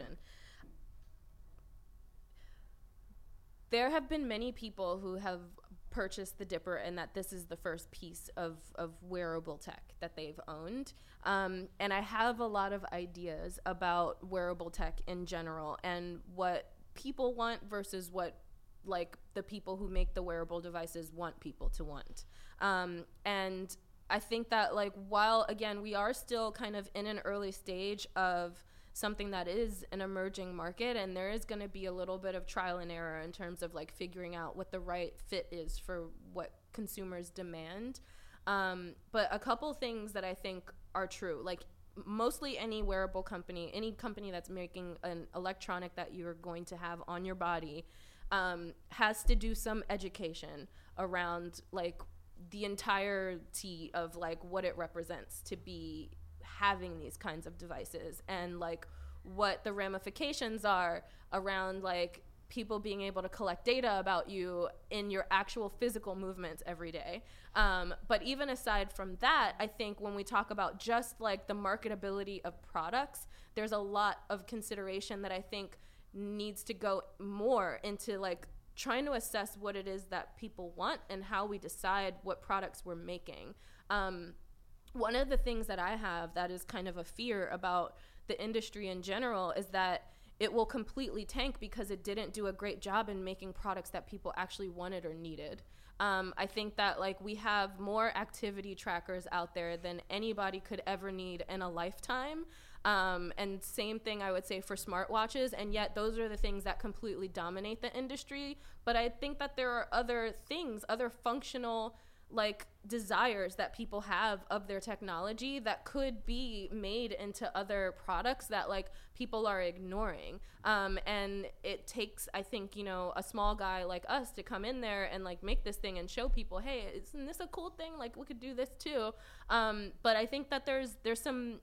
There have been many people who have purchased the Dipper, and that this is the first piece of, of wearable tech that they've owned. Um, and I have a lot of ideas about wearable tech in general and what people want versus what like the people who make the wearable devices want people to want. Um, and I think that like, while again, we are still kind of in an early stage of something that is an emerging market, and there is going to be a little bit of trial and error in terms of like figuring out what the right fit is for what consumers demand. Um, but a couple things that I think are true, like mostly any wearable company, any company that's making an electronic that you're going to have on your body, Um, has to do some education around like the entirety of like what it represents to be having these kinds of devices, and like what the ramifications are around like people being able to collect data about you in your actual physical movements every day. Um, but even aside from that, I think when we talk about just like the marketability of products, there's a lot of consideration that I think needs to go more into like trying to assess what it is that people want and how we decide what products we're making. Um, one of the things that I have that is kind of a fear about the industry in general is that it will completely tank because it didn't do a great job in making products that people actually wanted or needed. Um, I think that like we have more activity trackers out there than anybody could ever need in a lifetime. Um, and same thing I would say for smartwatches, and yet those are the things that completely dominate the industry. But I think that there are other things, other functional like desires that people have of their technology that could be made into other products that like people are ignoring. Um, and it takes, I think, you know, a small guy like us to come in there and like make this thing and show people, hey, isn't this a cool thing? Like we could do this too. Um, but I think that there's there's some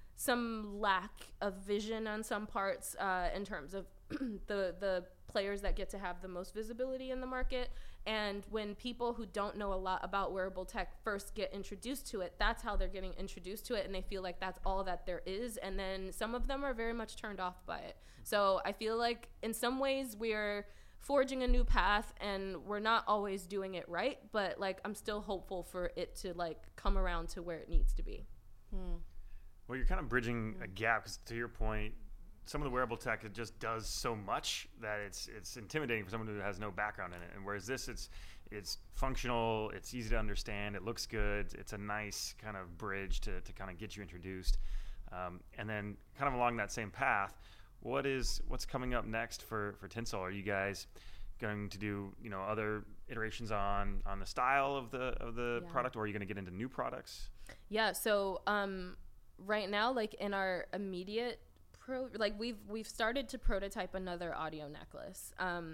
some lack of vision on some parts uh, in terms of the the players that get to have the most visibility in the market. And when people who don't know a lot about wearable tech first get introduced to it, that's how they're getting introduced to it, and they feel like that's all that there is. And then some of them are very much turned off by it. So I feel like in some ways we're forging a new path, and we're not always doing it right, but like I'm still hopeful for it to like come around to where it needs to be. Hmm. Well, you're kind of bridging a gap, because to your point, some of the wearable tech, it just does so much that it's it's intimidating for someone who has no background in it. And whereas this, it's it's functional, it's easy to understand, it looks good, it's a nice kind of bridge to, to kind of get you introduced. Um, and then kind of along that same path, what is what's coming up next for, for Tinsel? Are you guys going to do, you know, other iterations on on the style of the of the Yeah. product, or are you going to get into new products? Yeah, so um, right now, like in our immediate pro, like we've we've started to prototype another audio necklace, um,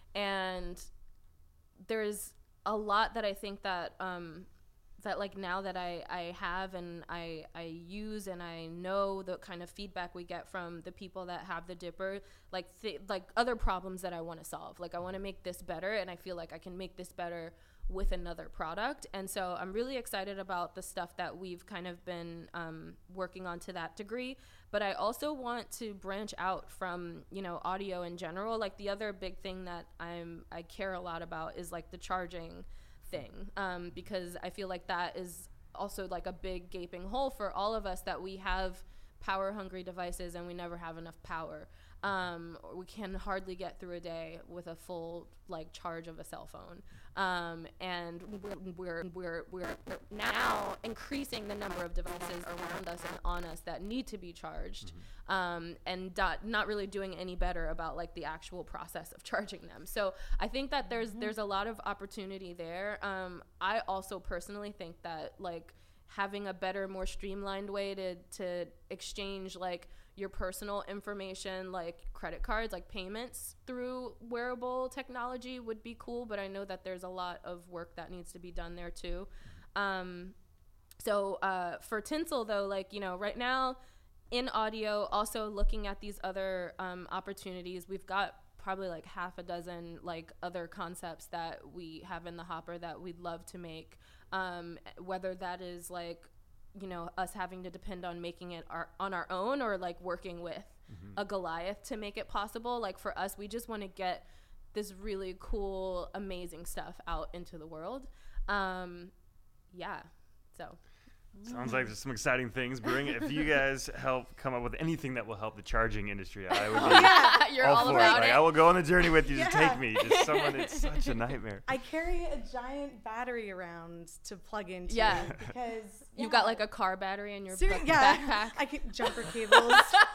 and there's a lot that I think that um, that like now that I, I have and I I use and I know the kind of feedback we get from the people that have the Dipper, like th- like other problems that I want to solve. Like I want to make this better, and I feel like I can make this better with another product. And so I'm really excited about the stuff that we've kind of been um, working on to that degree. But I also want to branch out from, you know, audio in general. Like the other big thing that I'm I care a lot about is like the charging thing, um, because I feel like that is also like a big gaping hole for all of us, that we have power hungry devices and we never have enough power. Um, we can hardly get through a day with a full like charge of a cell phone. Um, and we're, we're, we're, we're now increasing the number of devices around us and on us that need to be charged, mm-hmm. um, and not, not really doing any better about like the actual process of charging them. So I think that there's, mm-hmm. there's a lot of opportunity there. Um, I also personally think that like having a better, more streamlined way to, to exchange like your personal information, like credit cards, like payments through wearable technology would be cool, but I know that there's a lot of work that needs to be done there too. Um, so uh, for Tinsel though, like, you know, right now in audio, also looking at these other um, opportunities, we've got probably like half a dozen like other concepts that we have in the hopper that we'd love to make, um, whether that is like, you know, us having to depend on making it our, on our own, or like working with mm-hmm. a Goliath to make it possible. Like for us, we just want to get this really cool, amazing stuff out into the world. Um, yeah. So. Sounds like there's some exciting things brewing. If you guys help come up with anything that will help the charging industry, I would be yeah, you're all, all for about it. it. Like, I will go on the journey with you. Yeah. Just take me. Just someone. It's such a nightmare. I carry a giant battery around to plug into. Yeah. Because you yeah. got like a car battery in your Seri- like, yeah. backpack. I can jumper cables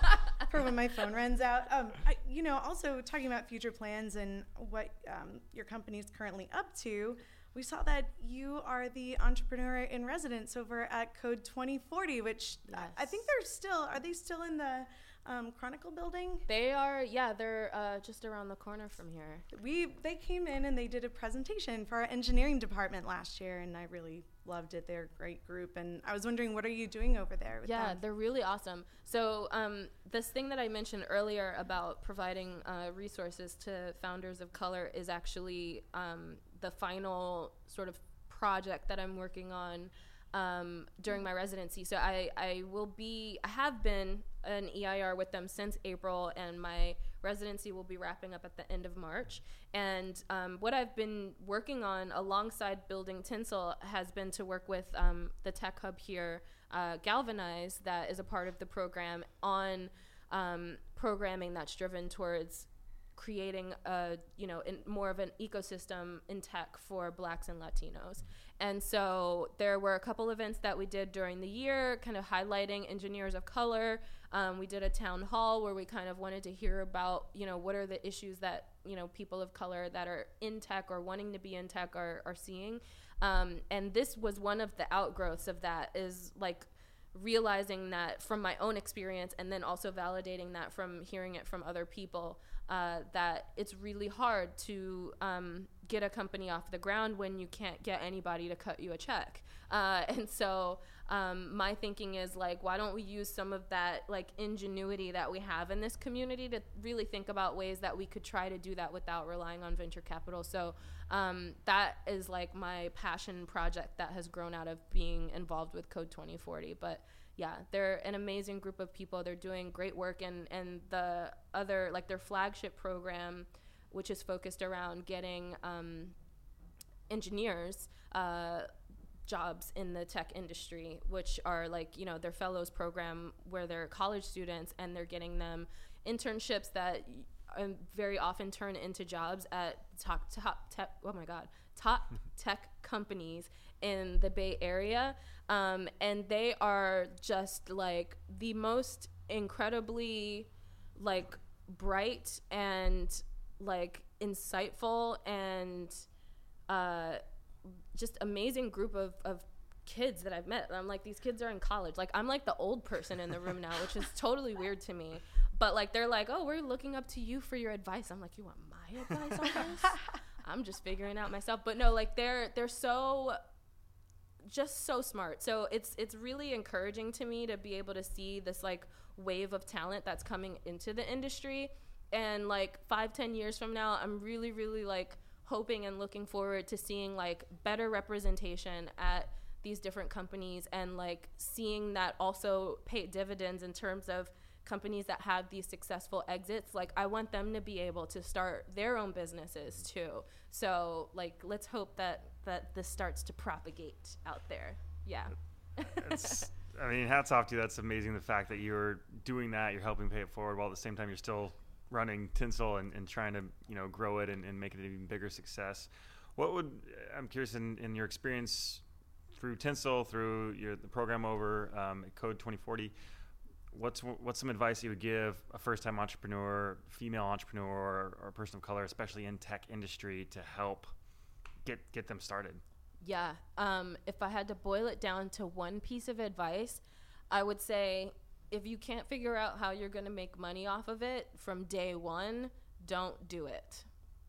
for when my phone runs out. Um, I, you know, also talking about future plans and what um, your company is currently up to. We saw that you are the entrepreneur in residence over at Code twenty forty, which Yes. I, I think they're still, are they still in the um, Chronicle building? They are, yeah, they're uh, just around the corner from here. We They came in and they did a presentation for our engineering department last year, and I really loved it. They're a great group, and I was wondering, what are you doing over there with Yeah, them? they're really awesome. So um, this thing that I mentioned earlier about providing uh, resources to founders of color is actually um, the final sort of project that I'm working on um, during my residency. So I, I will be, I have been an E I R with them since April, and my residency will be wrapping up at the end of March. And um, what I've been working on alongside building Tinsel has been to work with um, the tech hub here, uh, Galvanize, that is a part of the program, on um, programming that's driven towards creating a, you know, in more of an ecosystem in tech for Blacks and Latinos. And so there were a couple events that we did during the year, kind of highlighting engineers of color. Um, we did a town hall where we kind of wanted to hear about, you know, what are the issues that, you know, people of color that are in tech or wanting to be in tech are, are seeing. Um, and this was one of the outgrowths of that, is like realizing that from my own experience, and then also validating that from hearing it from other people, uh, that it's really hard to um, get a company off the ground when you can't get anybody to cut you a check. Uh, and so um, my thinking is like, why don't we use some of that like ingenuity that we have in this community to really think about ways that we could try to do that without relying on venture capital. So um, that is like my passion project that has grown out of being involved with Code twenty forty. But yeah, they're an amazing group of people. They're doing great work, and, and the other, like their flagship program which is focused around getting um, engineers uh, jobs in the tech industry, which are like, you know, their fellows program where they're college students and they're getting them internships that um, very often turn into jobs at top, top tech, oh my God, top tech companies in the Bay Area. Um, and they are just like the most incredibly like bright and like insightful and uh, just amazing group of, of kids that I've met. I'm like, these kids are in college. Like, I'm like the old person in the room now, which is totally weird to me. But like, they're like, oh, we're looking up to you for your advice. I'm like, you want my advice on this? I'm just figuring out myself. But no, like they're they're so just so smart. So it's it's really encouraging to me to be able to see this like wave of talent that's coming into the industry. And like five, ten years from now, I'm really, really like hoping and looking forward to seeing like better representation at these different companies, and like seeing that also pay dividends in terms of companies that have these successful exits. Like, I want them to be able to start their own businesses too. So like, let's hope that that this starts to propagate out there. Yeah. It's, I mean, hats off to you. That's amazing. The fact that you're doing that, you're helping pay it forward, while at the same time you're still running Tinsel and, and trying to, you know, grow it and, and make it an even bigger success. What would, I'm curious, in, in your experience through Tinsel, through your the program over um, at Code twenty forty, what's what's some advice you would give a first-time entrepreneur, female entrepreneur, or, or a person of color, especially in tech industry, to help get get them started? Yeah. Um, if I had to boil it down to one piece of advice, I would say, if you can't figure out how you're going to make money off of it from day one, don't do it.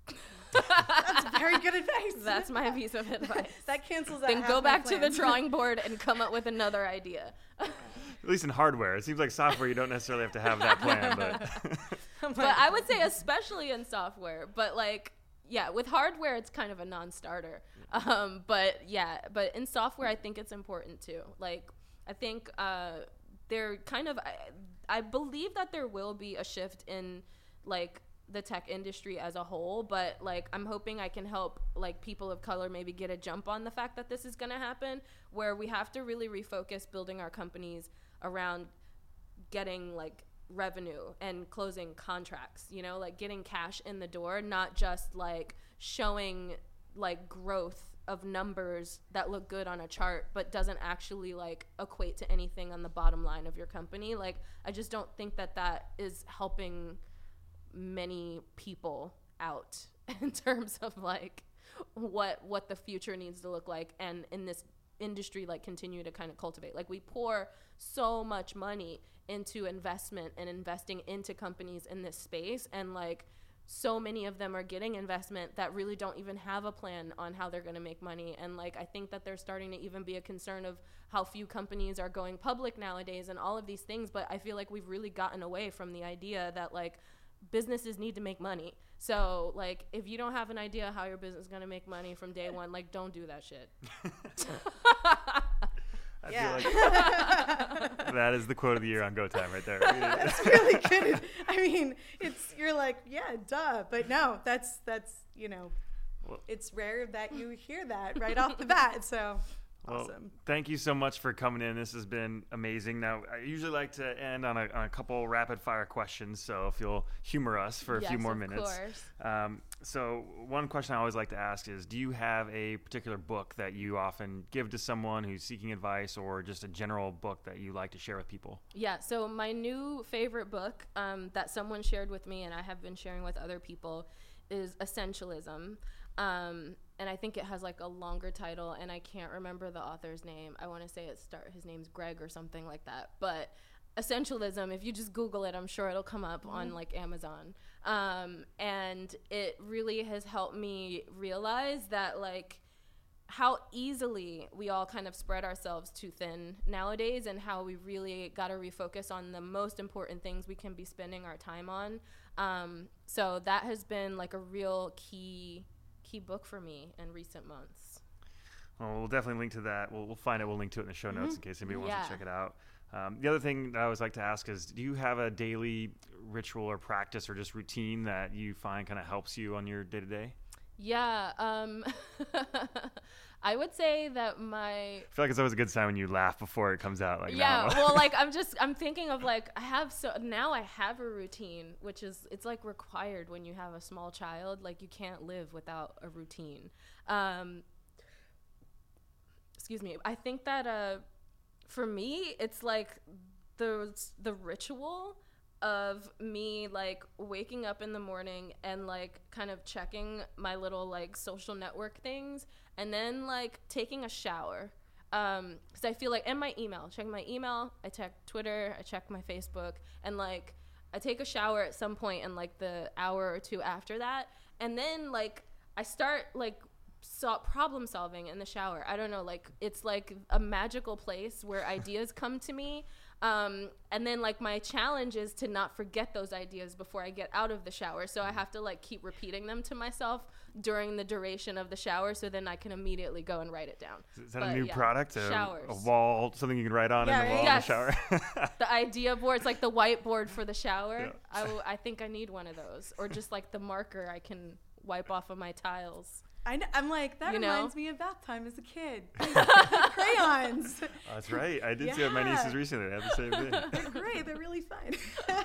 That's very good advice. That's my piece of advice. That cancels out. Then half go my back to the plans. drawing board and come up with another idea. At least in hardware. It seems like software, you don't necessarily have to have that plan. But, But I would say especially in software. But like, yeah, with hardware, it's kind of a non-starter. Um, but yeah, but in software, I think it's important too. Like, I think uh, they're kind of, I, I believe that there will be a shift in like the tech industry as a whole, but like I'm hoping I can help like people of color maybe get a jump on the fact that this is going to happen, where we have to really refocus building our companies around getting like revenue and closing contracts, you know, like getting cash in the door, not just like showing like growth of numbers that look good on a chart but doesn't actually like equate to anything on the bottom line of your company. Like, I just don't think that that is helping many people out in terms of like what what the future needs to look like, and in this industry like continue to kind of cultivate. Like, we pour so much money into investment and investing into companies in this space, and like so many of them are getting investment that really don't even have a plan on how they're going to make money. And like, I think that there's starting to even be a concern of how few companies are going public nowadays and all of these things. But I feel like we've really gotten away from the idea that like businesses need to make money. So like, if you don't have an idea how your business is going to make money from day one, like, don't do that shit. I Yeah. feel like that is the quote of the year on Go Time right there. That's really good. I mean, it's, you're like, yeah, duh, but no, that's that's you know, Well- it's rare that you hear that right off the bat. So Well, awesome. thank you so much for coming in. This has been amazing. Now, I usually like to end on a, on a couple rapid fire questions, so if you'll humor us for a Yes, few more of minutes. course. Um, so one question I always like to ask is, do you have a particular book that you often give to someone who's seeking advice, or just a general book that you like to share with people? Yeah, so my new favorite book um, that someone shared with me and I have been sharing with other people is Essentialism. Um, and I think it has like a longer title, and I can't remember the author's name. I want to say it start his name's Greg or something like that. But Essentialism, if you just Google it, I'm sure it'll come up mm-hmm. on like Amazon. Um, and it really has helped me realize that like how easily we all kind of spread ourselves too thin nowadays, and how we really got to refocus on the most important things we can be spending our time on. Um, so that has been like a real key key book for me in recent months. Well, we'll definitely link to that. We'll, we'll find it. We'll link to it in the show notes Mm-hmm. in case anybody Yeah. wants to check it out. Um, the other thing that I always like to ask is, do you have a daily ritual or practice or just routine that you find kind of helps you on your day-to-day? Yeah. Um, I would say that my I feel like it's always a good sign when you laugh before it comes out. Like, yeah, no. well, like I'm just I'm thinking of like I have so now I have a routine, which is it's like required when you have a small child. Like you can't live without a routine. Um, excuse me. I think that uh, for me, it's like the the ritual of me like waking up in the morning and like kind of checking my little like social network things and then like taking a shower. Um, cause I feel like, and my email, check my email, I check Twitter, I check my Facebook, and like I take a shower at some point in like the hour or two after that. And then like I start like so problem solving in the shower. I don't know, like it's like a magical place where ideas come to me. Um, and then like my challenge is to not forget those ideas before I get out of the shower. So I have to like keep repeating them to myself during the duration of the shower. So then I can immediately go and write it down. Is that But, a new yeah, product? A, showers. a wall, something you can write on Yeah, in the right? wall Yes. in the shower? The idea board, it's like the whiteboard for the shower. Yeah. I, w- I think I need one of those, or just like the marker I can wipe off of my tiles. I kn- I'm like, that You know? reminds me of bath time as a kid. Crayons. Oh, that's right. I did see it with my Yeah. nieces recently. They had the same thing. They're great. They're really fun.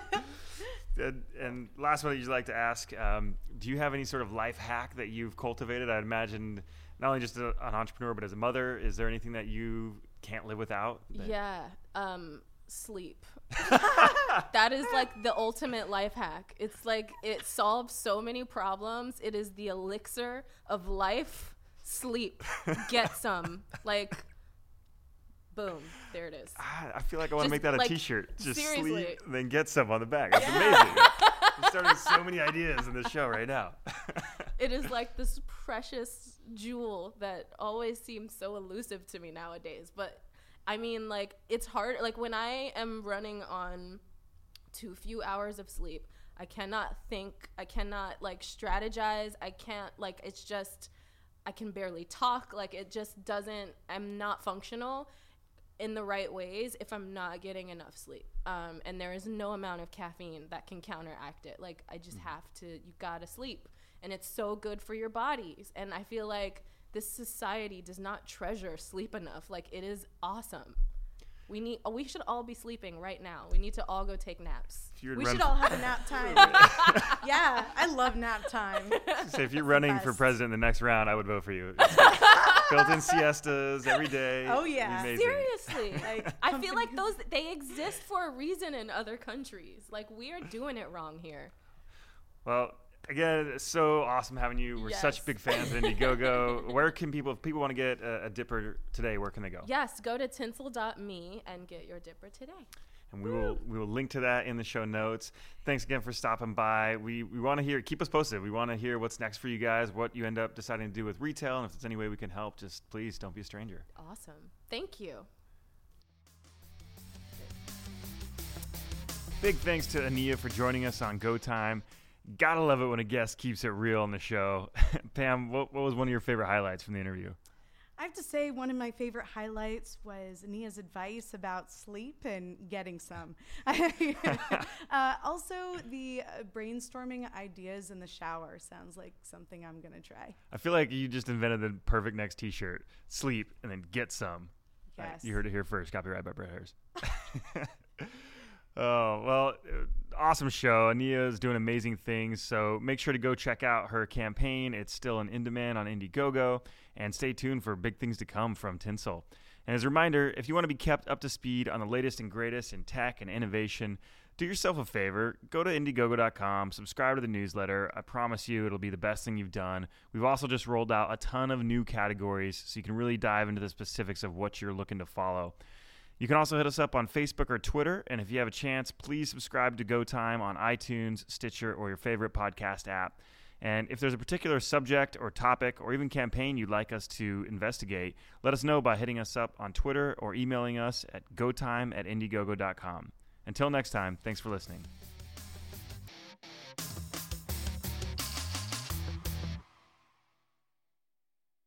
And, and last one I usually like to ask, um, do you have any sort of life hack that you've cultivated? I'd imagine not only just a, an entrepreneur, but as a mother, is there anything that you can't live without? that- Yeah, um, sleep. That is like the ultimate life hack. It's like it solves so many problems. It is the elixir of life. Sleep. Get some. Like, boom. There it is. Ah, I feel like I want to Just, make that a like, t-shirt. Just seriously. sleep, then get some on the back. It's amazing. I'm starting so many ideas in this show right now. It is like this precious jewel that always seems so elusive to me nowadays. But I mean, like, it's hard. Like, when I am running on too few hours of sleep, I cannot think. I cannot, like, strategize. I can't, like, it's just, I can barely talk. Like, it just doesn't, I'm not functional in the right ways if I'm not getting enough sleep. Um, and there is no amount of caffeine that can counteract it. Like, I just have to, you gotta sleep. And it's so good for your bodies. And I feel like this society does not treasure sleep enough. Like, it is awesome. We need, we should all be sleeping right now. We need to all go take naps. If you would We run should all have a nap time. Yeah, I love nap time. Say if you're running for best. president in the next round, I would vote for you. It's like built-in siestas every day. Oh, yeah. Amazing. Seriously. Like, I feel like companies- those, they exist for a reason in other countries. Like, we are doing it wrong here. Well, again, it's so awesome having you. We're such Yes. big fans of Indiegogo. Where can people, if people want to get a, a dipper today, where can they go? Yes, go to tinsel dot me and get your dipper today. And we will we will link to that in the show notes. Thanks again for stopping by. We we want to hear, keep us posted. We want to hear what's next for you guys, what you end up deciding to do with retail, and if there's any way we can help, just please don't be a stranger. Awesome. Thank you. Big thanks to Ania for joining us on Go Time. Gotta love it when a guest keeps it real on the show. Pam, what, what was one of your favorite highlights from the interview? I have to say one of my favorite highlights was Nia's advice about sleep and getting some. uh, also, the uh, brainstorming ideas in the shower sounds like something I'm going to try. I feel like you just invented the perfect next t-shirt. Sleep and then get some. Right, Yes. you heard it here first. Copyright by Brett Harris. Oh, well, uh, awesome show. Ania is doing amazing things, so make sure to go check out her campaign. It's still in demand on Indiegogo, and stay tuned for big things to come from Tinsel. And as a reminder, if you want to be kept up to speed on the latest and greatest in tech and innovation, do yourself a favor. Go to Indiegogo dot com, subscribe to the newsletter. I promise you it'll be the best thing you've done. We've also just rolled out a ton of new categories, so you can really dive into the specifics of what you're looking to follow. You can also hit us up on Facebook or Twitter, and if you have a chance, please subscribe to Go Time on iTunes, Stitcher, or your favorite podcast app. And if there's a particular subject or topic or even campaign you'd like us to investigate, let us know by hitting us up on Twitter or emailing us at gotime at indiegogo dot com. Until next time, thanks for listening.